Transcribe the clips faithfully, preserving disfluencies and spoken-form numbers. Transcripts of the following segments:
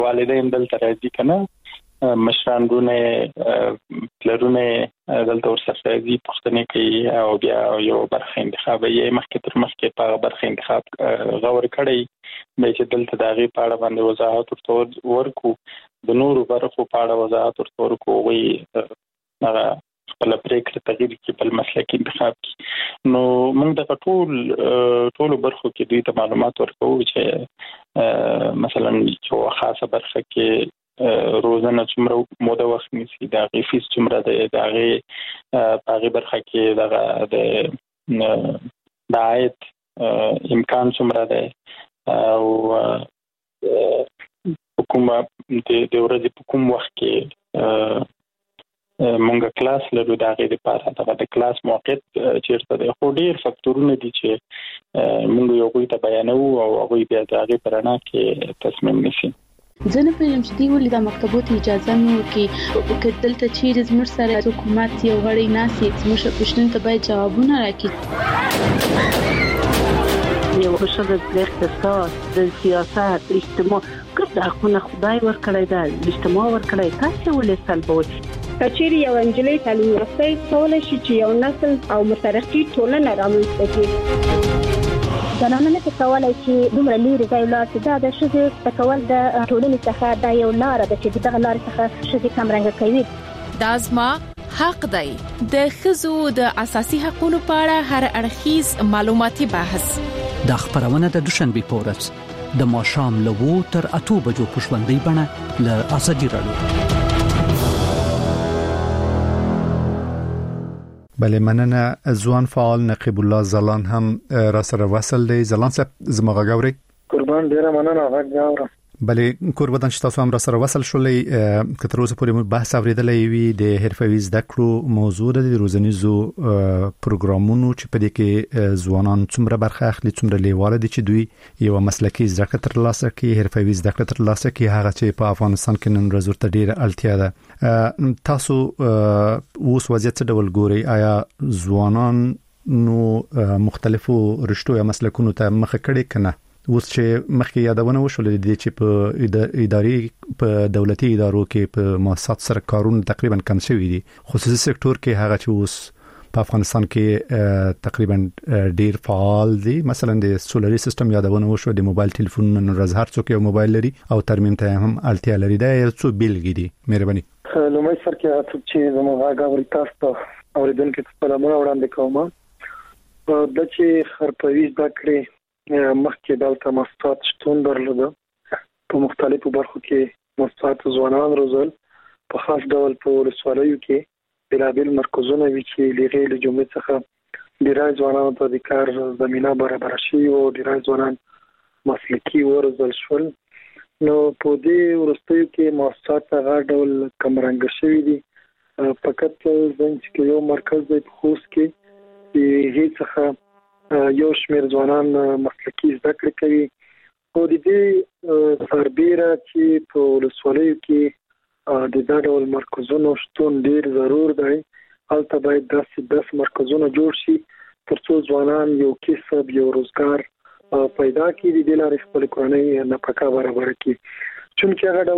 والدین دلته راځي کنه مشرانونه پلرونه دلته ورسره راځي پښتنې کوي او بیا یو برخه انتخاب یې مخکې تر مخکې په برخه انتخاب غور کړی به چې دلته د هغې په اړه باندې وضاحت ورته ورکو د نورو برخو په اړه وضاحت ورته ورکو وی هغه خپل پریکړه تغییر کې بل مسلک انتخاب کی نو موږ د ټول ټول برخو کې دوی ته معلومات ورکو چې مثلا یو خاصه برخه کې روزانه څومره موده وخت نیسي دا غي فیس څومره ده دا غي په هغه برخه کې دا د دایت امکان څومره ده او حکومت د ورځې په کوم وخت کې مونږه کلاس لرو دا غي لپاره دا د کلاس موقعیت چیرته ده خو ډیر فاکتورونه دي چې مونږ یو کوی ته بیانو او هغه بیا دا غي پرانا کې تصمیم نیسي ځنه په یم چې دی ولې د مکتبونو اجازه نو کې کتلته چې زموږ سره حکومت یو غړي ناسي زموږ پښتون ته باید جوابونه راکړي یو شغل د اقتصاد د سیاست اجتماع کله خو خدای ورکړی دا اجتماع ورکړی تاسو ولې سلبوي کچېری یو انجلۍ تعلیم یافته کولای شي چې یو نسل او مترقي ټولنه رامنځته کړي زنانه نه کولای شي دومره لري ځای لاته دا د شذ تکول د ټولنې څخه د یو لار د چې دغه لار څخه شذ کم رنګ کوي دا زما حق دی د خزو د اساسي حقوقو په اړه هر اړخیز معلوماتي بحث د خبرونه د دوشنبه پورس د ماشام لوو تر اته بجو پښوندې بڼه ل اسدي راډیو بله مننه ځوان فعال نقیب الله زلان هم را سره وصل دی زلان صاحب زما غاوري قربان ډیره مننه غاوري بله قربان چې تاسو هم را سره وصل شولې کتر اوسه پورې بحث اوریدلې وی د حرفوي زده کړو موضوع د روزنیزو پروګرامونو چې په دې کې ځوانان څومره برخه اخلي څومره لیواله دي چې دوی یو مسلکي زده کړه ترلاسه کړي حرفوي زده کړه ترلاسه کړي هغه چې په افغانستان کې نن ورځ ورته ډیره اړتیا ده تاسو اوس وضعیت څه ډول ګوري آیا ځوانان نو مختلفو رشتو یا مسلکونو ته مخ کړي کنه اوس چې مخکې یادونه وشول دي چې په اداري په دولتي ادارو کې په مؤسسات سره کارونه تقریبا کم شوي دي خصوصي سکتور کې هغه چې اوس په افغانستان کې تقریبا ډیر فعال دي مثلا د سولري سیستم یادونه وشو د موبایل ټلیفونونو رزهر څوک یو موبایل لري او ترمیم ته هم اړتیا لري دا یو څو بیلګې دي مهرباني لومړی سر کې چې زموږ غاوري تاسو ته اوریدونکو ته سلامونه وړاندې کوم د چې خرپوي زده کړې مخکې دلته مؤسسات شتون درلوده په مختلفو برخو کې مؤسسات ځوانان روزل په خاص ډول په ولسوالیو کې بلابل مرکزونه وی چې لغې له جملې څخه ډیری ځوانانو ته د کار زمينه برابر شي او ډیری ځوانان مسلکي ورزل شول نو په دې ورستیو کې مؤسسات هغه ډول کمرنګ شوی دي فقط ځنځ کې یو مرکز دی په خوست کې چې هیڅ څخه یو شمیر ځوانان مسلکي زده کړې کوي او د دې سربېره چې په ولسوالیو کې د دا ډول مرکزونو شتون ډیر ضرور دی هلته باید داسې داسې مرکزونه جوړ شي تر څو ځوانان یو کسب یو روزګار پیدا کړي د دې لارې خپل کورنۍ نفقه برابر کړي چونکې هغه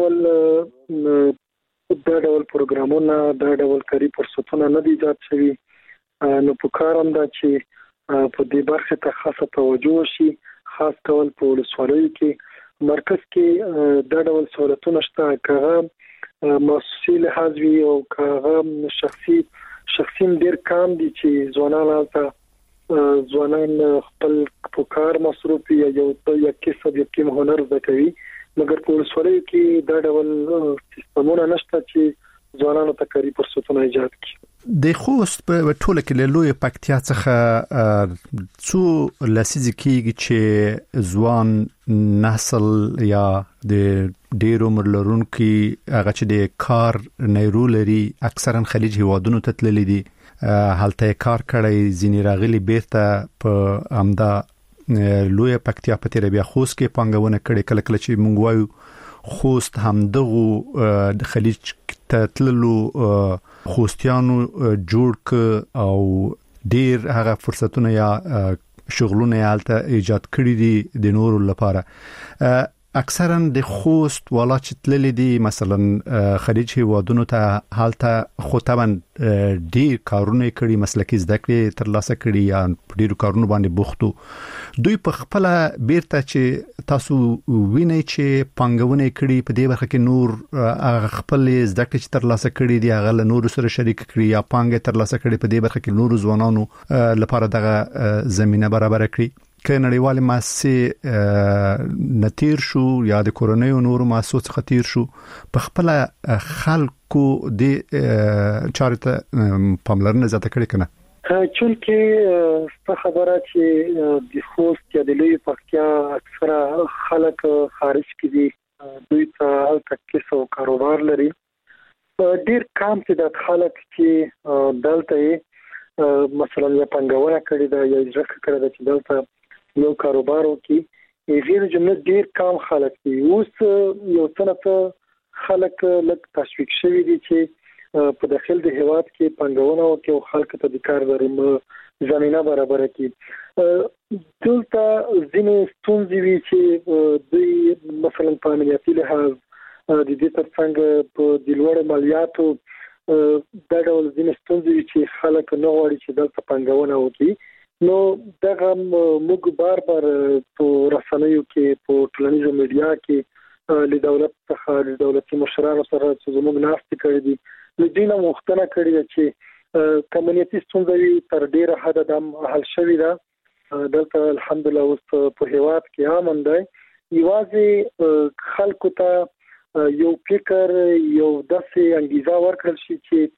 ډول دا ډول پروګرامونه دا ډول کاري فرصتونه نه دي ایجاد شوي نو په کار هم دا چې په دې برخه ته خاصه توجه شي خاص ډول په ولسوالیو کې مرکز کې د ډول سہولتونو شته کغه مؤسسي لحاظ وی او کغه شخصي شخصي ډیر کم دي چې ځوانان البته ځوانان خپل په کار مصروف یا یو یا کسب یا کوم هنر زده کوي مګر په ولسوالیو کې د ډول سیستمونه نشته چې ځوانانو ته کاري فرصتونه ایجاد کړي د خوست په ټوله کې له لوی پکتیا څخه څو لسیزې کېږي چې ځوان نسل یا د ډیرو عمر لرونکو هغه چې د کار نیرو لري اکثرا خلیج هیوادونو ته تللي دي هلته کار کړی ځینې راغلي بیرته په امدا لوی پکتیا په تیر بیا خوست کې پنګونه کړي کله کله چې مونږ وایو خوست هم دغه د خلیج ته تللو خوستیانو جوړ ک او ډیر هغه فرصتونه یا شغلونه یالته ایجاد کړی دي د نورو لپاره اکثرا د خوست ولایت تللې دي مثلا خلیج هیوادونو ته حالته خو طبعا ډیر کارونه کړي مسلکي زده کړې تر لاسه کړي یا ډیر کارونه باندې بوختو دوی په خپل بیرته چې تاسو وینئ چې پنګونه کړي په دې برخه کې نور خپل زده کړې چې تر لاسه کړي دي هغه له نور سره شریک کړي یا پنګ تر لاسه کړي په دې برخه کې نور ځوانانو لپاره دغه زمينه برابر کړي که نړیوال مؤسسې نتیر شو یا د کورونیو نور مؤسسو خطیر شو په خپل خلکو د چارته پاملرنه زیاته کړی کنه چونکه څه خبره چې د خوست یا د لوی پکتیا اکثره خلک خارج کې دي دوی ته تکلیف او کاروبار لري ډیر کم چې د خلک چې دلته مثلا یا پنګونه کړی دا یا ځکه کړی دا چې دلته یو کاروبار وکي غیر جمله ډیر کم خلک دي اوس یو څنګه خلک لک تشویق شوی دي چې په داخل د هیواد کې پنګونه وکي او خلک ته د کار درم زمينه برابر کړي دلته ځینې ستونزې وي چې دوی مثلا په امنیتي لحاظ د دې ترڅنګ په د لوړ مالیاتو دا ډول ځینې ستونزې چې خلک نه غواړي چې دلته پنګونه وکي نو دغه موږ بار بار په رسنیو کې په ټولنیزو میډیا کې له دولت څخه د دولتي مشرانو سره چې زموږ ناستې کړې دي له دې نه مختنه کړی چې کمیونټي ستونزې تر ډیره حد د حل شوې ده دلته الحمدلله اوس په هیواد کې امن دی یوازې خلکو ته یو فکر یو داسې انګیزه ورکړل شي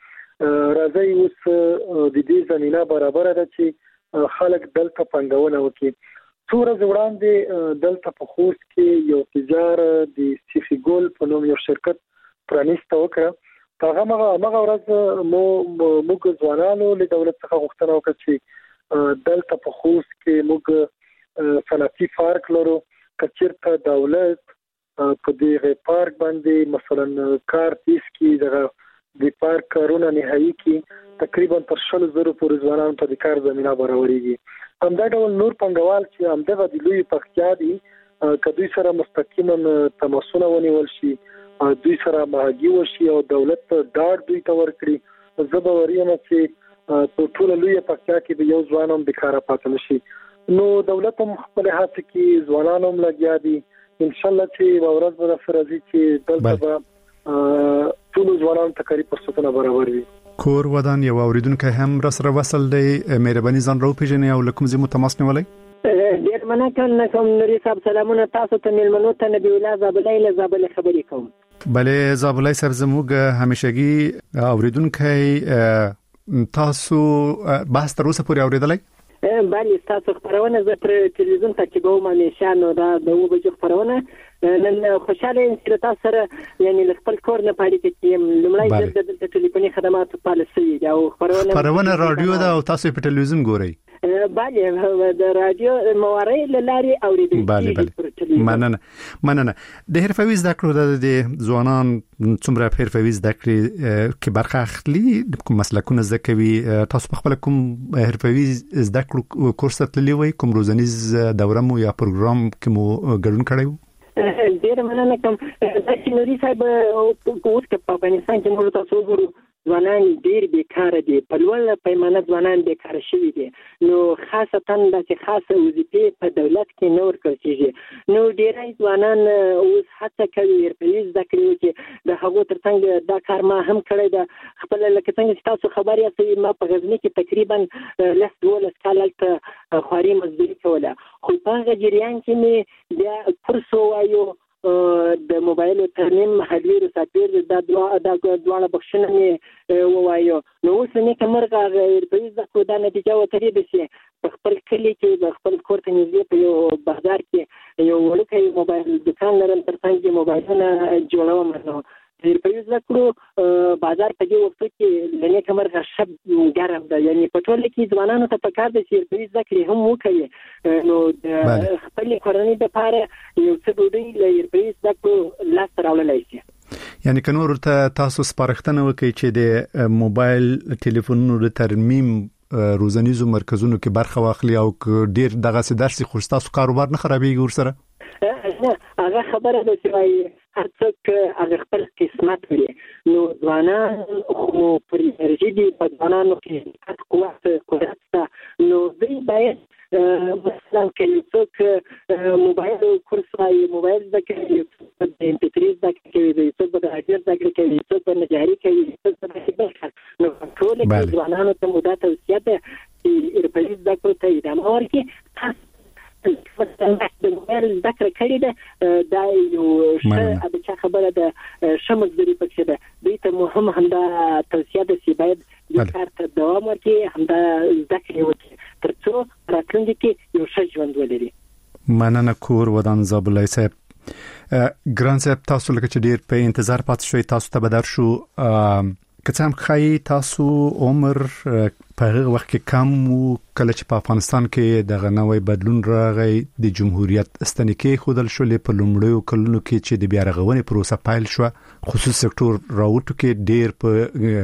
چې راځي اوس د دې زمينه برابر ده چې خلک دلته پنګونه وکړي څو ورځې وړاندې دلته په خوست کې یو تجار د سیفي ګول په نوم یو شرکت پرانیسته وکړه هغه هغه هغه ورځ مو موږ ځوانانو له دولت څخه غوښتنه وکړه چې دلته په خوست کې موږ صنعتي پارک لرو کچیرته دولت په دې پارک باندې مثلا کار تیس کې دغه د پارک کارونه نهایی کې تقریبا تر شل زره پورې ځوانانو ته د کار زمينه برابرېږي همدا ډول نور پنګوال چې همدغه د لوی پکتیا دي کدوې سره مستقیما تماسونه ونیول شي دوی سره ماګي وشي او دولت ډاډ دوی ته ورکړي زبر ورینه چې په ټول لوی پکتیا کې د یو ځوانم د کار پاتل شي نو دولت هم خپل هڅه کې ځوانانو هم لګیا دي ان شاء الله چې ورځ به سره دي چې دلته به ټول ځوانان ته کاری فرصتونه برابر وي کور ودان یو اوریدونکو هم را سره وصل دی مهرباني ځان راو پیژنې او لکم زمو تماس نیولای ډیر مننه کوم نوري صاحب سلامونه تاسو ته ملمنو ته نبی الله زابلای له زابل خبرې کوم بله زابلای صاحب زموږ همیشګي اوریدونکو تاسو بحث تر اوسه پورې اوریدلای بله تاسو خبرونه زه پر تلویزیون تعقیبوم همیشه نو دا د و بجو خبرونه نن خوشاله یم چې تاسو سره یعنی خپل کور نه پاره کې لمړی د د ټلیفوني خدماتو پالیسي او خبرونه خبرونه رادیو دا او تاسو په تلویزیون ګورئ بله د رادیو مواري لاري اوریدل بله بله مننه مننه د حرفوي زده کړو د ځوانان څومره حرفوي زده کړې کې برخه اخلي کوم مسلکونه زده کوي تاسو په خپل کوم حرفوي زده کړو کورس تللی وي کوم روزنیز دوره مو یا پروګرام کې مو ګډون کړی ډیر مننه کوم چې نوري صاحب اوس کې په افغانستان کې موږ تاسو ګورو ځوانان ډیر بیکاره دي په لوړ پیمانه ځوانان بیکاره شوي دي نو خاصتا د خاصه وظیفې په دولت کې نه ورکړل کېږي نو ډیری ځوانان اوس هڅه کوي ورپلي زده کړي چې د هغو ترڅنګ دا کار ما هم کړی ده خپل لکه څنګه چې تاسو خبر یاستئ ما په غزني کې تقریبا لس دولس کاله هلته خواري مزدوري کوله خو په هغه جریان کې مې بیا کورس ووایو د موبایل ترمیم هډویر سافټویر دا دوا دا دواړه بخښنه مې ووایو نو اوس مې کومرغه په دې ځکه دا نتیجه وتري د شي په خپل کلی کې د خپل کور ته نږدې په یو بازار کې یو وړوکی موبایل دکان لرم ترڅنګ موبایلونه جوړوم نو په دې ځکه بازار په دې وخت کې لنی کومرغه شب ګرم ده یعنی په ټول کې ځوانانو ته پکار دي چې په دې ځکه هم وکړي نو خپل کورنۍ د پاره یو څه ډوډۍ لري په دې ځکه لاس راولای شي یعنی کنور ته تاسو سپارښتنه وکړي چې د موبایل ټلیفونونو د ترمیم روزنیزو مرکزونو کې برخه واخلي او ډیر دغه سي درسي خو تاسو کاروبار نه خرابېږي ورسره نه هغه خبره ده چې وايي هر څوک هغه خپل قسمت لري. نو ځوانان خو پر انرژي دي، په ځوانانو کې قوت قدرت شته. نو دوی باید مثلا که یو څوک موبایل کورس وايي، موبایل زده کوي، یو څوک د ام پی تھری زده کوي، یو څوک به د راډیو زده کوي، یو څوک به نجاري کوي، یو څوک به بل کار. نو ټول کې ځوانانو ته مو دا توصیه ده چې حرفوي زده کړو ته ادامه ورکړي. د موبایل زده کړه کړې ده، دا یو ښه د چا خبره ده، ښه مزدوري پکې ده. دوی ته مو هم همدا توصیه ده چې باید دې کار ته دوام ورکړي، همدا زده کړې وکړي تر څو راتلونکي کې یو ښه ژوند ولري. مننه کور ودان زابلای صاحب. ګران صاحب، تاسو لکه چې ډیر په انتظار پاتې شوي، تاسو ته بدر شو که څه هم خای تاسو عمر په هغه وخت کې کم وو کله چې په افغانستان کې د غنوي بدلون راغی، د جمهوریت استنیکې خودل شولې په لومړیو کلونو کې چې د بیا رغونې پروسه پیل شو، خصوصي سکتور راوټو کې ډیر په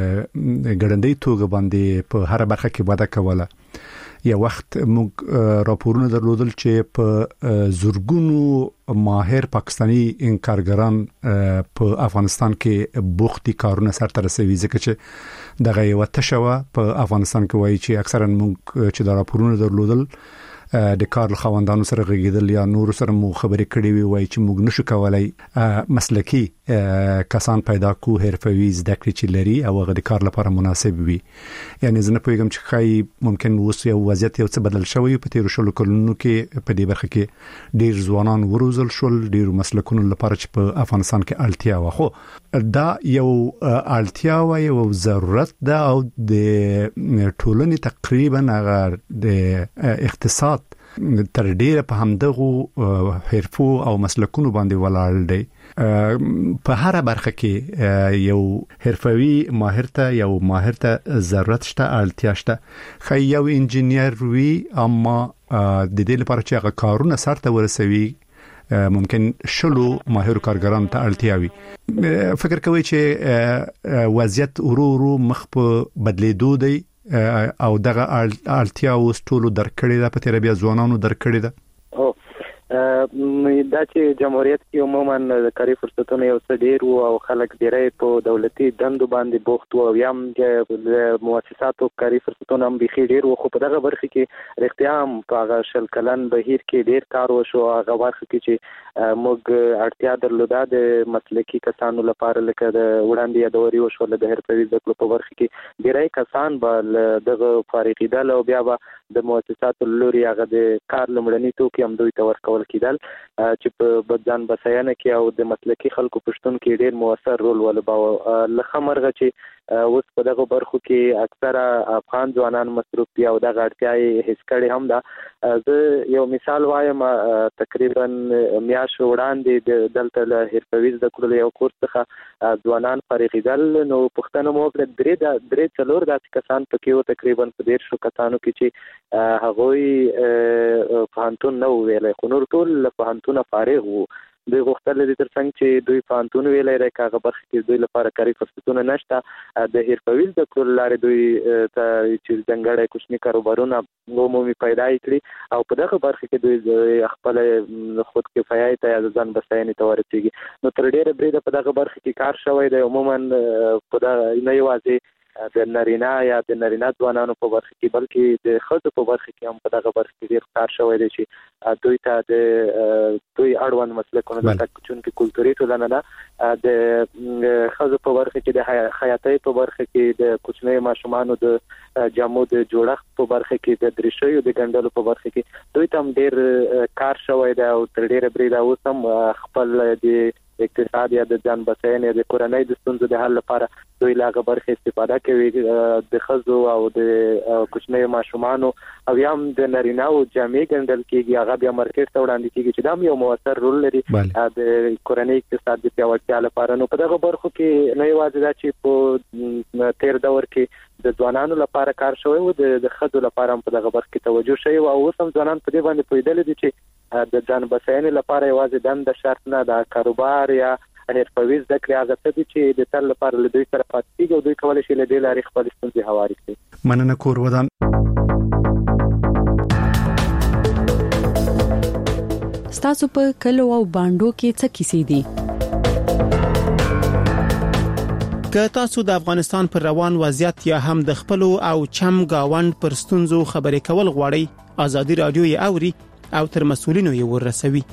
ګړندۍ توګه باندې په هر برخه کې وده کوله. یا وخت موږ راپورونه درلودل چې په زورګونو ماهر پاکستانی انکارګران په افغانستان کې بوختي کارونه سرته رسوي، ځکه چې دغه یو تشوه په افغانستان کې وایي چې اکثرا موږ چې دا راپورونه درلودل د کار خوندانو سره غږیدل یا نور سره مو خبرې کړې وي، وایي چې موږ نشو کولای مسلکی کسان پیدا کو حرفوي زده کړې چې لري او هغه د کار لپاره مناسب وي. یعنی زه نه پوهیږم چې خای ممکن اوس یو وضعیت یو څه بدل شوی په تیر شلو کلونو کې په دې برخه کې ډیر ځوانان وروزل شول، ډیر مسلکونو لپاره چې په افغانستان کې اړتیا و. خو دا یو اړتیا و، یو ضرورت ده او د ټولنې تقریبا هغه د اقتصاد تر ډیره په همدغه حرفو او مسلکونو باندې ولاړ دی. په هر برخه کې یو حرفوي ماهر ته یو ماهر ته ضرورت شته، اړتیا شته. خو یو انجینیر وي اما د دې لپاره چې هغه کارونه سرته ورسوي ممکن شلو ماهر کارګران ته اړتیا وي. فکر کوي چې وضعیت ورو ورو مخ په بدلیدو دی او دغه اړتیا اوس ټولو درکړې ده، په تیر بیا ځوانانو درکړې ده. او دا چې جمهوریت کې عموما د کاري فرصتونو یو څه ډیر وو او خلک ډیری په دولتي دندو باندې بوخت وو، یا هم د مؤسساتو کاري فرصتونو هم بيخي ډیر وو. خو په دغه برخه کې رښتیا هم په هغه شل کلن بهیر کې ډیر کار وشو. هغه برخه کې چې موږ اړتیا درلوده د مسلکي کسانو لپاره، لکه د وړاندې یادوري وشو د حرفوي زده کړو په برخه کې ډیری کسان به دغه فارغیدل او بیا به د مؤسساتو لوري هغه د کار لمړني توکي هم دوی ته ورکول کېدل چې په بدن بسیانه کې او د مسلکي خلکو پښتون کې ډیر موثر رول ولوباوه. لکه مرغه چې اوس په دغه برخو کې اکثره افغان ځوانان مصروف دي او دغه اړتیا یې هیڅ کړي هم ده. زه یو مثال وایم، تقریبا میاشت وړاندې د دلته له حرفوي زده کړو یو کورس څخه ځوانان فارغېدل، نو پوښتنه مو وکړه درې درې څلور داسې کسان پکې وو، تقریبا په دېرشو کسانو کې چې هغوی پوهنتون نه ویلی، خو نور ټول له پوهنتونه فارغ وو. دوی غوښتل دي ترڅنګ چې دوی پوهنتون ویلی دی که هغه برخه کې دوی لپاره کاري فرصتونه نشته، د حرفوي زده کړو له لارې دوی ته چې ځانګړی کوچني کاروبارونه عمومي پیدا یې کړي او په دغه برخه کې دوی خپله خود کفایي ته یا ځان بسیاینې ته ورسېږي. نو تر ډېره بریده په دغه برخه کې کار شوی دی. عموما په دغه نه یوازې د نارینه یا د نارینه ځوانانو په برخه کې بلکې د ښځو په برخه کې هم په دغه برخه کې ډېر کار شوی دی چې دوی ته د دوی اړوند مسلکونه د چونکې کلتوري ټولنه ده، د ښځو په برخه کې د خیاطۍ په برخه کې د کوچنیو ماشومانو د جامو د جوړښت په برخه کې د دریشیو د ګنډلو په برخه کې دوی ته هم ډېر کار شوی دی او تر ډېره بریده اوس هم خپل د اقتصاد یا د ځان بسیاینې د کورنۍ د ستونزو د حل لپاره دوی له هغه برخې استفاده کوي. د ښځو او د کوچنیو ماشومانو او یا هم د نارینه‌و جامې ګنډل کېږي، هغه بیا مارکیټ ته وړاندې کېږي چې دا هم یو مؤثر رول لري د کورنۍ اقتصاد د پیاوړتیا لپاره. نو په دغه برخو کې نه یوازې دا چې په تیر دور کې د ځوانانو لپاره کار شوی و، د ښځو لپاره هم په دغه برخه کې توجه شوی او اوس هم ځوانان په دې باندې پوهېدلي دي چې د ځان بسیاینې لپاره یوازې دنده شرط نه ده، کاروبار یا حرفوي زده کړې هغه څه دي چې د تل لپاره له دوی سره پاتې کېږي او دوی کولی شي له دې لارې خپلې ستونزې هوارې کړي. مننه کور ودان. ستاسو په کلو او باندو کې څه کیسې دي؟ که تاسو د افغانستان پر روان وضعیت یا هم د خپل او چم گاوند پر ستونزو خبرې کول غواړئ، ازادي رادیو یې اوري او تر مسؤلینو یې ورسوي.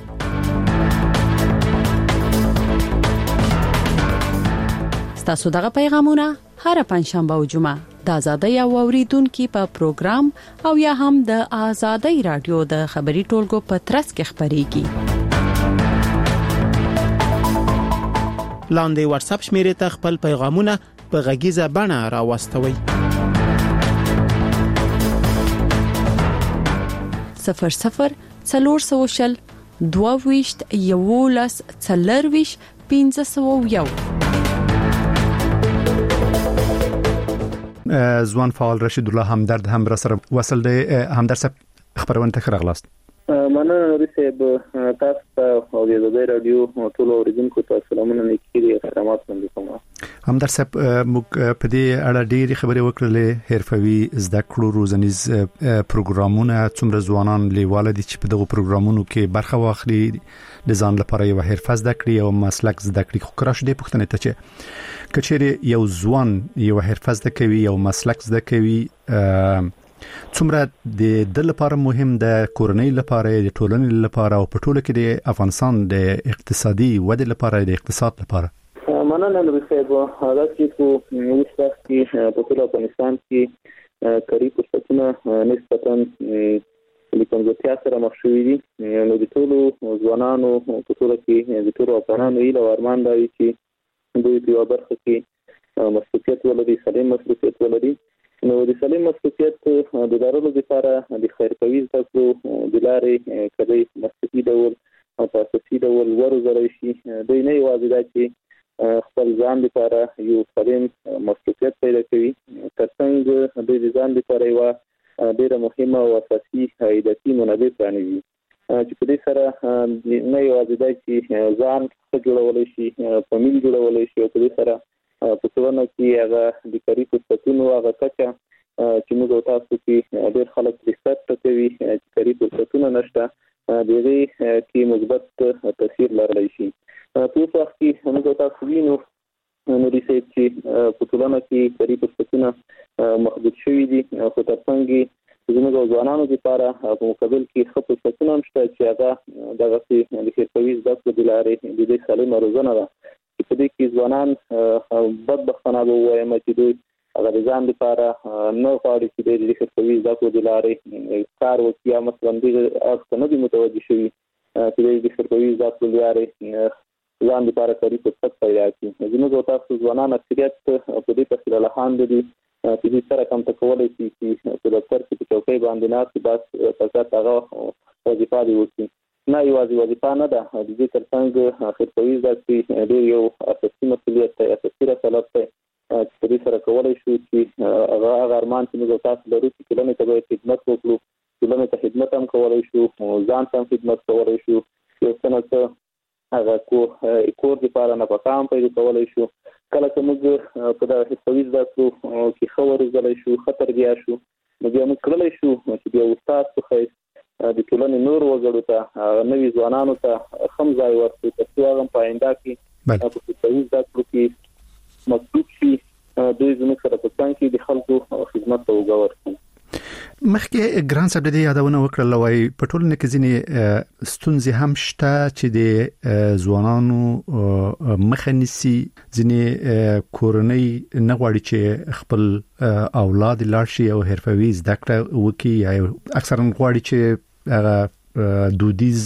ستاسو دغه پیغامونه هر پنځشنبه او جمعه د ازادي او اوریدونکو په پروګرام او یا هم د ازادي رادیو د خبري ټولګو په ترڅ کې خبريږي. لاندې واتس اپ شمیرې ته خپل پیغامونه په غږیزه بڼه راوستوي. صفر صفر څلور سوشل دوه-ویشت یولس څلور-ویشت پنځه سوه یو. ځوان فعال رشید الله همدرد هم را سره وصل دی. همدرد صاحب خبرونه ته راغلاست. مننه رسېب تاسو او د ازادي رادیو ټول اوریدونکو ته سلامونه نیکي خدمات وړاندې کوم. همدرد صاحب موږ په دې اړه ډېری خبرې وکړلې، حرفوي زده کړو روزنیز پروګرامونه څومره ځوانان لیواله دي چې په دغه پروګرامونو کې برخه واخلي، د ځان لپاره یو حرفه زده کړي او مسلک زده کړي. خو کراش دې پوښتنه ته چې کچېره یو ځوان یو حرفه زده کوي یو مسلک زده کوي، څومره د د لپاره مهم د کورنۍ لپاره د ټولنې لپاره او په ټوله کې د افغانستان د اقتصادي ودې لپاره د اقتصاد لپاره؟ مننه رسېب دا چې کو وسه کې په ټول افغانستان کې کاری فرصتونه نسبتاً د کمزورتیا سره مخ شوي دي. نو د ټولو ځوانانو په ټول کې د ټولو افغانانو یې لوړمان دی چې دوی په یو برخه کې مسؤلیت ولري، سالم مسؤلیت ولري. نو د سالم مسؤلیت د دارولو لپاره د خیرخواهي تاسو د لارې کړي مسؤلیت ډول او تاسو ډول ورزړی شي. دوی نه یوازې دا چې خپل ځان لپاره یو سالم مسؤلیت پیدا کوي، ترڅنګ د ځان لپاره یو ډېر مهمه او اساسي هیئتي منابع پرانیزي چې په دې سره نه یوازې دا چې ځان جوړولای شي، فامیل جوړولای شي او په دې سره په ټولنه کې هغه د کاری فرصتونو هغه کچه چې موږ تاسو کې ډېر خلک ریسرچ کوي چې کاری فرصتونه نشته، دغه کې مثبت تاثیر لرلی شي. په وخت کې موږ تاسو وینو نو ریسرچ چې په ټولنه کې کاری فرصتونه محدود شوي دي، خو ترڅنګ زموږ ځوانانو لپاره په مقابل کې ښه فرصتونه هم شته چې هغه دغه د حرفوي زده کړو د لارې د دې سالمه روزنه ده. په دې کې ځوانان بدبختانه به ووایم چې دوی هغه د ځان لپاره نه غواړي چې د حرفوي زده کړو د لارې کار وکړي، یا مثلا دغه اړخ ته نه دي متوجه شوي چې د حرفوي زده کړو د لارې ځان لپاره کاري فرصت پیدا کړي. زموږ تاسو ځوانان اکثریت په دې پسې لاهاند دي چې دې سره کوم تکولای شي چې په دفتر کې په چوکۍ باندې ناست بس فقط هغه وظیفه دی وکړي. نه یوازې وظیفه نه ده، د دې ترڅنګ حرفوي زده کړې ډېر یو اساسي مسؤلیت دی، اساسي رسالت دی چې په دې سره کولی شو چې هغه هغه ارمان چې موږ تاسو لرو چې ټولنې ته باید خدمت وکړو، ټولنې ته خدمت هم کولی شو، ځان ته هم خدمت کولی شو، یو څه نه څه هغه کور لپاره نفقه هم پیدا کولی شو. کله چې موږ په دغه حرفوي زده کړو کې ښه وروزلی شو، ښه تربیه شو، نو بیا موږ کړلی شو چې بیا استاد په حیث د ټولنې نور وګړو ته نوي ځوانانو ته هم ځای ورکړو ترڅو هغه په آینده کې په حرفوي زده کړو کې مطلوب شي، دوی زموږ سره په څنګ کې د خلکو خدمت ته اوږه ورکړي. مخکې ګران صاحب دې یادونه وکړل وای په ټولنه کې ځینې ستونزې هم شته چې د ځوانانو مخه نیسي، ځینې کورنۍ نه غواړي چې خپل اولاد لاړ شي او حرفوي زده کړه وکړي، یا اکثرا غواړي چې هغه دودیز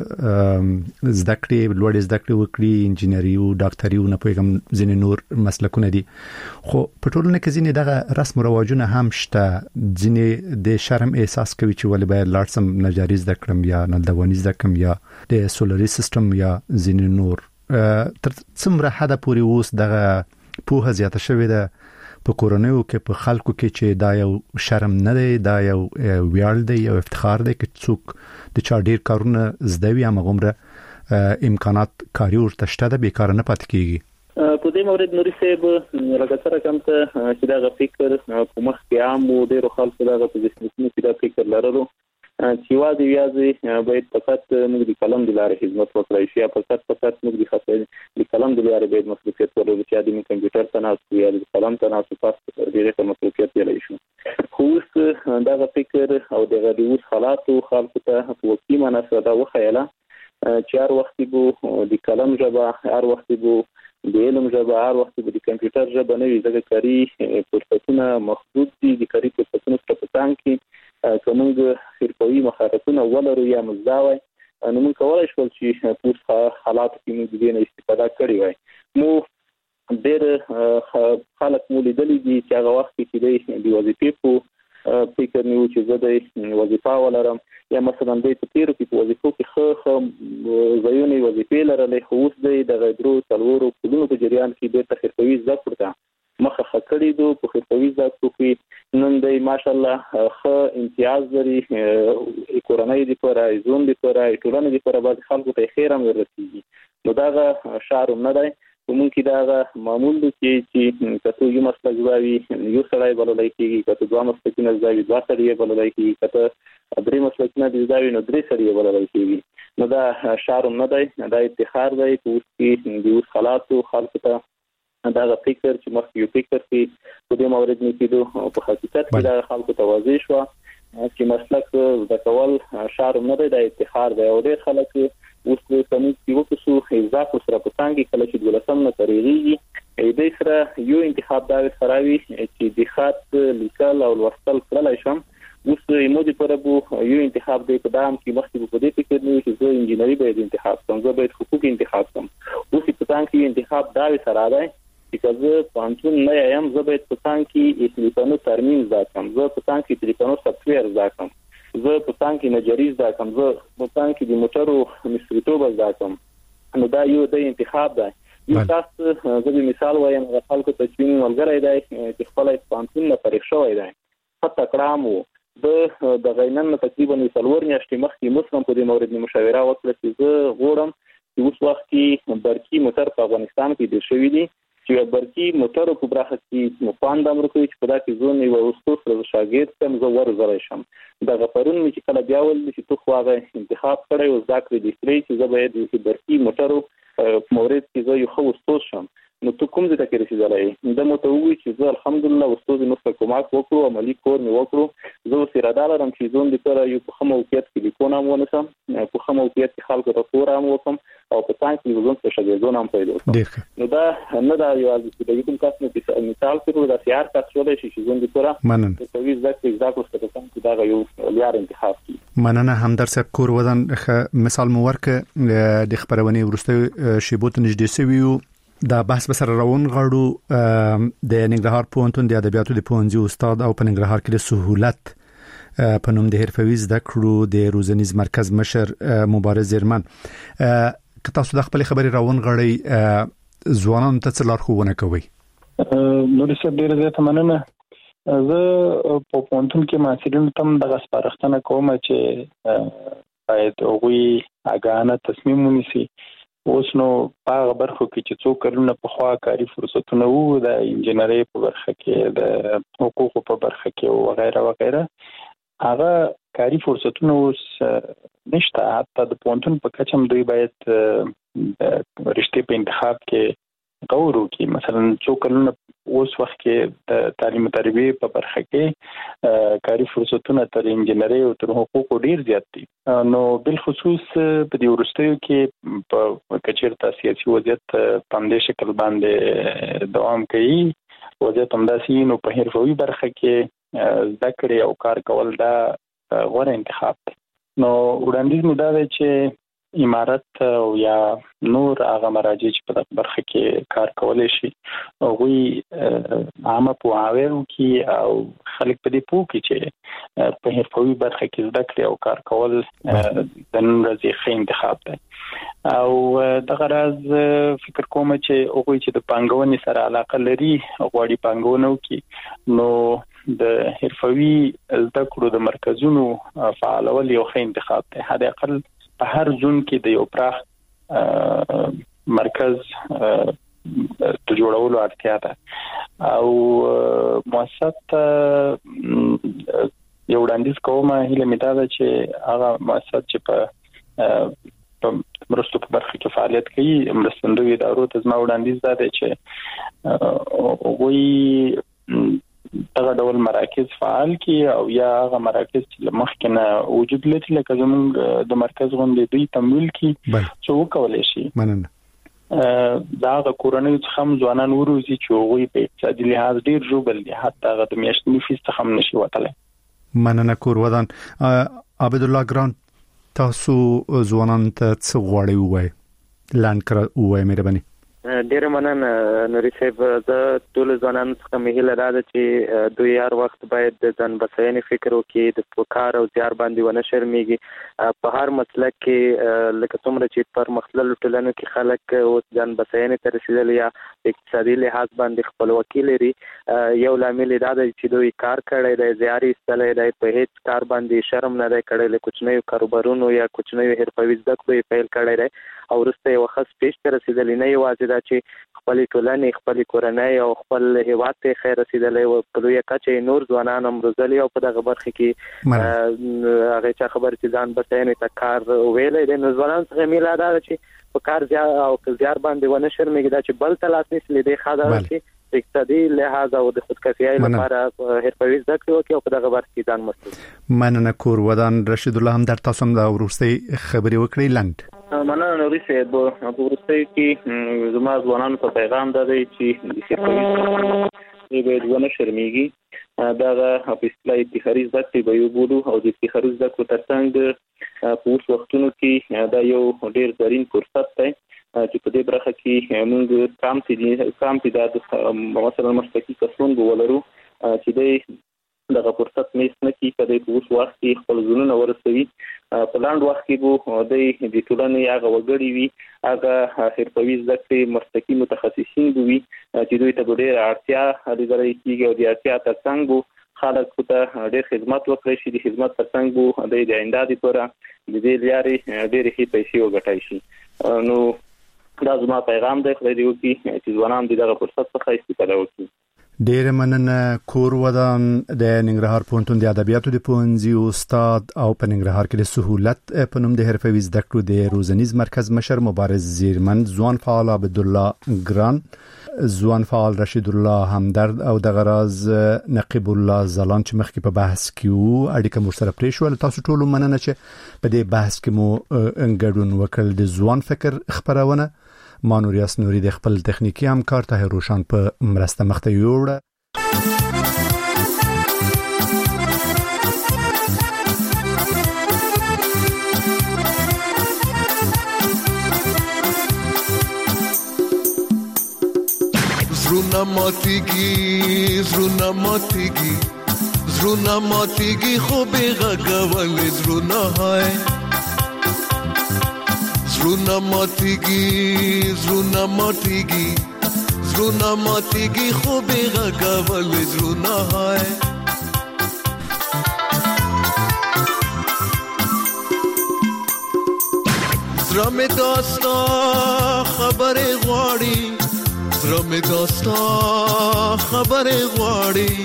زده کړې لوړ زده کړې وکړي، انجینری او ډاکټري او نه پوهیږم ځینې نور مسلکونه دي. خو په ټولنه کې ځینې دغه رسم او رواجونه هم شته، ځینې د شرم احساس کوي چې ولې باید لاړسم نجاري زده کړم یا نلدواني زده کړم یا د سولري سیستم یا ځینې نور. تر څومره حد پورې اوس دغه پوهه زیاته شوې ده په کورونو کې په خلکو کې چې دا یو شرم نه دی، دا یو ویاړ دی، یو افتخار دی چې څوک د چا ډیر کارونه زده وي هم غومره امکانات کاری ورته شته ده، بیکار نه پاتې کیږي. په دې مورد نوري صاحب لکه څنګه کوم ته چې دا فکر په مخ کې عام و ډیرو خلکو دا په ذهن کې دا فکر لرلو چې واځي ویازي باید فقط موږ د کلم د لارې خدمت وکړای شي، فقط فقط موږ د خاطر د کلم د لارې باید مصروفیت ولرو چې د کمپیوټر تناسب یا د کلم تناسب پاس ډیره مصروفیت لري شو. خو اوس دا فکر او د غوډیوس حالاتو خلکو ته وکي مناسبه دا وخیاله چې هر وخت بو د کلم ژبه، هر وخت بو د علم ژبه، هر وخت بو د کمپیوټر ژبه نه وي، ځکه کاری فرصتونه محدود دي. د کاری فرصتونه په پټان کې کومه حرفوي مهارتونه ولرو یا مزداوي نو موږ کولای شو چې په حالاتو کې موږ دې نه استفاده کړی وای. مو ډېر خلک مو لیدلي دي چې هغه وخت کې د وظیفې په فکر نیو چې زه د وظیفه ولرم یا مثلا د تیرو کې په وظیفو کې خو ځایونه وظیفې لرلې، خو اوس د غیدرو څلورو کلونو په جریان کې د حرفوي زده کړه مخه خکړې دو په حرفوي زده کړو کې نن د ماشاءالله خو امتیاز لري. کورنۍ د پوره زوم د پوره ټولنې د پوره بعض خلکو ته خیر هم ورسیږي. نو دا شارم نه دی، ممکن دا معمول دي چې کته یو مسلک زاوی یو سړی بللای کیږي، کته دوه مسلکونه زاوی دوه سړي بللای کیږي، کته درې مسلکونه دي زاوی نو درې سړي بللای کیږي. نو دا شارم نه دی، دا افتخار دی چې اوس کې د اوس حالاتو خلکو ته دا فکر چې مخکې یو فکر کې په دې مورد نه کېدو په حقیقت کې دا خلکو ته واضح شو چې مسلک د کول شارم نه دی، دا افتخار دی. او ډېر خلک اوس په کوم کې وکړو اضافه سره په څنګه کله چې ولسم نه تاریخي دې سره یو انتخاب دا سراوي چې د خط لیکل او لوستل کولای شم. اوس یمو دي پر ابو یو انتخاب دی په دام کې مخکې په دې فکر نه چې زه انجینری به انتخاب کوم، زه به حقوق انتخاب کوم. اوس په څنګه انتخاب دا سره دی چې زه پانتون نه یم، زه به په څنګه تلیفونو ترمیم زاکم، زه په څنګه تلیفونو سافټویر زاکم، زه په څنګه نجریز زاکم، زه په څنګه د موټرو مستریتوب زاکم. نو دا یو د انتخاب دی. یو تاسو زه به مثال وایم د خلکو ته چې ملګری دی چې خپل پانتون نه پرېښ شوی دی حتی کړامو د د غینن تقریبا څلور میاشتې مخکې مسلم په دې مورد مشاوره وکړه چې زه غواړم چې اوس وخت کې برقي موټر په افغانستان کې د شوی دي چې برقي موټر په برخه کې مفاند امر کوي چې په داسې زون یو اوسطوس له شاګرد سم زه ورزړی شم. د غفرون می چې کله بیا ول چې تو خواغه انتخاب کړی او ذکر دي چې زه باید د برقي موټرو په مورد کې زه یو خو اوسطوس شم. نو ته کوم ځای کې رسیدلای د متووي چې زه الحمدلله اوسطوس نو څه کومک وکړو، عملی کور مې وکړو. زه اوس اراده لرم چې زون د پر یو په موقعیت کې لیکونه ونسم، په موقعیت کې خلکو ته پورم وکم او په څنګه کې زون څه شګې هم پیدا کړم. نو دا نه دا یو د یو کوم کس نه مثال کړو دا سیار تاسو ولې شي زون د پر د تویز ځکه ځکه څه څنګه دا یو لیار انتخاب کی. مننه همدر صاحب کور ودان مثال مو ورکه د خبرونه ورسته شیبوت نږدې سویو دا بحث بسر روان غړو د ننګرهار پوهنتون د ادبیاتو د پوهنځي استاد او په ننګرهار کې د سهولت په نوم د حرفوي زده کړو د روزنیز مرکز مشر مبارز زیرمن. که تاسو د خپل خبري روان غړي ځوانان ته څه لارښوونه کوي؟ نو د څه ډیر زیات مننه. زه په پوهنتون کې محصلینو ته د غسپارښتنه کوم چې باید هغوی اګانه تصمیم ونیسي. اوس نو په برخو کې چې څو کلونه په خوا کاری فرصتونه وو د انجینری په برخه کې، د حقوقو په برخه کې او وغیرہ وغیرہ، هغه کاری فرصتونه اوس نشته. حتی د پوهنتون په کچه هم دوی باید رشتې په انتخاب کې غور وکړي. مثلا څو کلونه اوس وخت کې د تعلیم تربیه په برخه کې کاری فرصتونه تر انجینری او تر حقوقو ډیر زیات دي. نو بل خصوص په دې ورستیو کې په کچیرته سیاسي وضعیت په همدې شکل باندې دوام کوي، وضعیت همداسې نو په حرفوي برخه کې زده کړې او کار کول دا غوره انتخاب دی. نو وړاندیز مې دا دی چې امارت او یا نور هغه مراجع چې په دغه برخه کې کار کولای شي هغوی عامه پوهاوی وکړي او خلک په دې پوه کړي چې په حرفوي برخه کې زده کړې او کار کول د نن ورځې ښه انتخاب دی. او دغه راز فکر کوم چې هغوی چې د پانګونې سره علاقه لري غواړي پانګونه وکړي، نو د حرفوي زده کړو د مرکزونو فعالول یو ښه انتخاب دی. حد اقل په هر زون کې د یو پراخ مرکز د جوړولو اړتیا ده او مؤسسات یو وړاندیز کوم هله مې دا ده چې هغه مؤسسات چې په مرستو په برخه کې فعالیت کوي مرستندوی ادارو ته زما وړاندیز دا دی چې وی دغه ډول مراکز فعال کی او یا هغه مراکز چې مخکنه وجود لري لکه زموږ د مرکز غونډې دوی تمویل کی چې وکولای شي مننه دا د کورنۍ څخه ځوانان وروزي چې هغه په اقتصادي لحاظ ډیر ژوبل دي حتی هغه د میاشتنی فیس څخه هم نشي وتلای. مننه کور ودان. عبد الله ګران تاسو ځوانان ته څه غواړئ وای لاند کړ وای مهرباني. ډیر مننه نوري صاحب زه ټول ځوانانو څخه مهیله را ده چې دوی هر وخت باید د ځان بساینې فکر وکړي د پکار او زیار باندې ونه شرمېږي په هر مسلک کې لکه څومره چې پر مختلفو ټولنو کې خلک اوس ځان بساینې ته رسیدلي یا اقتصادي لحاظ باندې خپلواکي لري یو لامل دا دی چې دوی کار کړی دی زیار ایستلی دی په هیڅ کار باندې شرم نه دی کړی له کوچنیو کاروبارونو یا کوچنیو حرفوي زده کړو یې پیل کړی دی او وروسته یو ښه سټیج ته رسیدلی نه یوازې دا چې خپلې ټولنې خپلې کورنۍ او خپل هیواد ته خیر رسیدلی او په لویه کچه نور ځوانان هم روزلي او په دغه برخه کې هغه چا خبر چې ځان بساینې ته کار ویلی دی نو ځوانان څخه میله دا ده چې په کار زیار او زیار باندې ونه شرمېږي دا چې بل ته لاس نیسي له دې ښه ده چې اقتصادي لحاظ او د خودکفایۍ لپاره حرفوي زده کړې وکړي او په دغه برخه کې ځان مسؤل. مننه کور ودان. رشید الله هم در تاسو هم دا وروستۍ خبرې وکړې لند. مننه نوري صاحب په وروستۍ کې زما ځوانانو ته پیغام دا دی چې د حرفوي باید ونه شرمېږي دا په اصطلاح ابتکاري زده کړې به یو بولو او د ابتکاري زده کړو ترڅنګ په اوس وختونو کې دا یو ډېر زرین فرصت دی چې په دې برخه کې موږ کام چې کام چې د مثلا مسلکي کسان ولرو چې د دغه فرصت مېس نه کی کده په اوس وخت کې خپل ځونونه ورسوي په لاند وخت کې بو د دې ټولنې هغه وګړي وي هغه حرفوي زده کړې مسلکي متخصصین وي چې دوی ته ډېر اړتیا لري کېږي او د اړتیا ترڅنګ بو خلک ته ډېر خدمت وکړي شي د خدمت ترڅنګ بو د آینده لپاره د دې لارې ډېر ښه پیسې وګټای شي. نو دا زما پیغام دی خدای دې وکړي چې ځوانان دغه فرصت څخه استفاده وکړي. ډیر مننه کور ودان د ننګرهار پوهنتون د ادبیاتو د پوهنځي استاد او په ننګرهار کې د سهولت په نوم د حرفوي زده کړو د روزنیز مرکز مشر مبارز زیرمند ځوان فعال عبد الله ګران ځوان فعال رشید الله همدرد او د غراز نقیب الله زلان چې مخکې په بحث کې وو اړیکه مو سره پرې شو. تاسو ټول مننه چې په دې بحث کې مو انګډون وکړ. د ځوان فکر خبرونه مانوریاس نوري د خپل تخنیکی همکار ته روشن په مرسته مخته یوړه. زرونا ماتیگی زرونا ماتیگی زرونا ماتیگی خوب غگول زرونا های زرونا ماتیگی زرونا ماتیگی زرونا ماتیگی خوب غگول زرونا های زرم داستا خبر غواړي زرم داستا خبر غواړي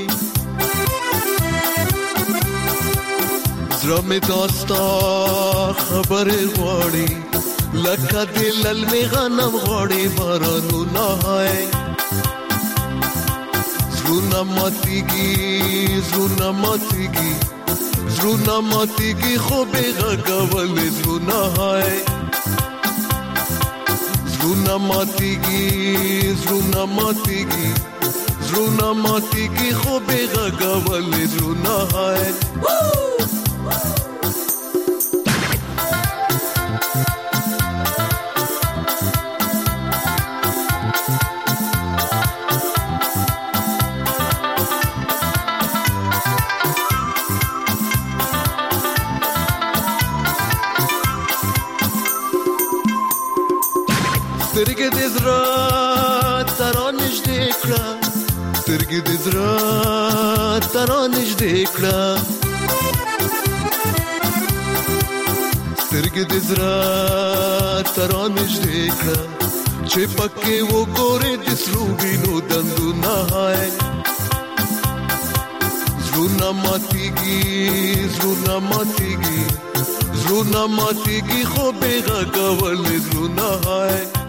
زرم داستا خبر غواړي لکه دل می غنم غواړي بارانو نه هاي زرونا ماتیگی زرونا ماتیگی زرونا ماتیگی خوب غگول زرونا هاي زرونا ماتیگی زرونا ماتیگی زرونا ماتیگی خوب غگول زرونا های سترګې دې زړه تر نږدې کړه سترګې دې زړه تر نږدې کړه سترګې دې زړه تر نږدې کړه چې پکې وګورې د سرو وینو دندونه هاي زړونه ماتيږي زړونه ماتيږي زړونه ماتيږي خو به غږول زړونه هاي